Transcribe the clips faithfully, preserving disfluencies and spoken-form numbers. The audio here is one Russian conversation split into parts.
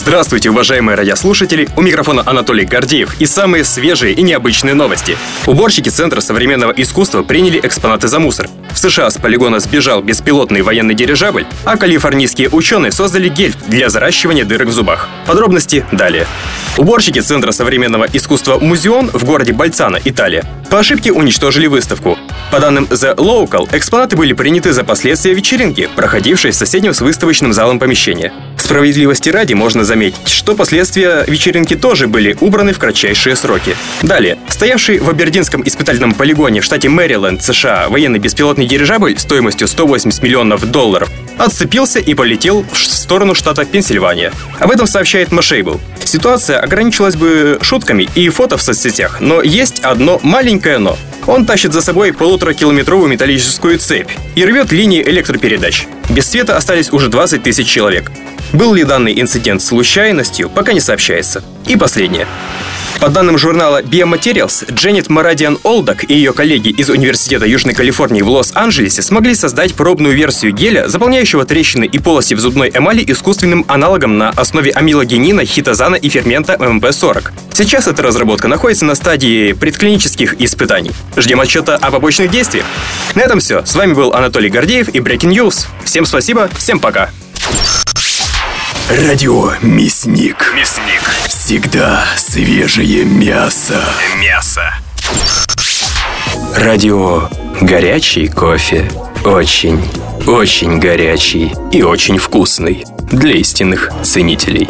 Здравствуйте, уважаемые радиослушатели! У микрофона Анатолий Гордеев и самые свежие и необычные новости. Уборщики Центра современного искусства приняли экспонаты за мусор. В США с полигона сбежал беспилотный военный дирижабль, а калифорнийские ученые создали гель для заращивания дырок в зубах. Подробности далее. Уборщики Центра современного искусства «Музеон» в городе Больцано, Италия, по ошибке уничтожили выставку. По данным The Local, экспонаты были приняты за последствия вечеринки, проходившей в соседнем с выставочным залом помещения. Справедливости ради можно заметить, что последствия вечеринки тоже были убраны в кратчайшие сроки. Далее. Стоявший в Абердинском испытательном полигоне в штате Мэриленд, США, военный беспилотный дирижабль стоимостью сто восемьдесят миллионов долларов отцепился и полетел в сторону штата Пенсильвания. Об этом сообщает Mashable. Ситуация ограничилась бы шутками и фото в соцсетях, но есть одно маленькое «но». Он тащит за собой полуторакилометровую металлическую цепь и рвет линии электропередач. Без света остались уже двадцать тысяч человек. Был ли данный инцидент случайностью, пока не сообщается. И последнее. По данным журнала Biomaterials, Дженнет Марадиан Олдак и ее коллеги из Университета Южной Калифорнии в Лос-Анджелесе смогли создать пробную версию геля, заполняющего трещины и полости в зубной эмали искусственным аналогом на основе амилогенина, хитозана и фермента эм эм пэ сорок. Сейчас эта разработка находится на стадии предклинических испытаний. Ждем отчета о побочных действиях. На этом все. С вами был Анатолий Гордеев и Breaking News. Всем спасибо, всем пока. Радио Мясник. Мясник. Всегда свежее мясо. Мясо. Радио горячий кофе. Очень, очень горячий и очень вкусный. Для истинных ценителей.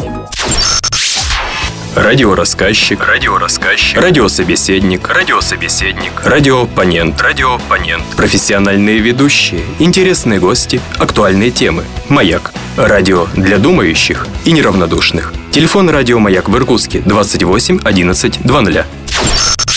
Радиорассказчик. Радиорассказчик. Радиособеседник. Радиособеседник. Радиооппонент. Радиооппонент. Профессиональные ведущие. Интересные гости. Актуальные темы. Маяк. Радио для думающих и неравнодушных. Телефон радио «Маяк» в Иркутске двадцать восемь одиннадцать двадцать.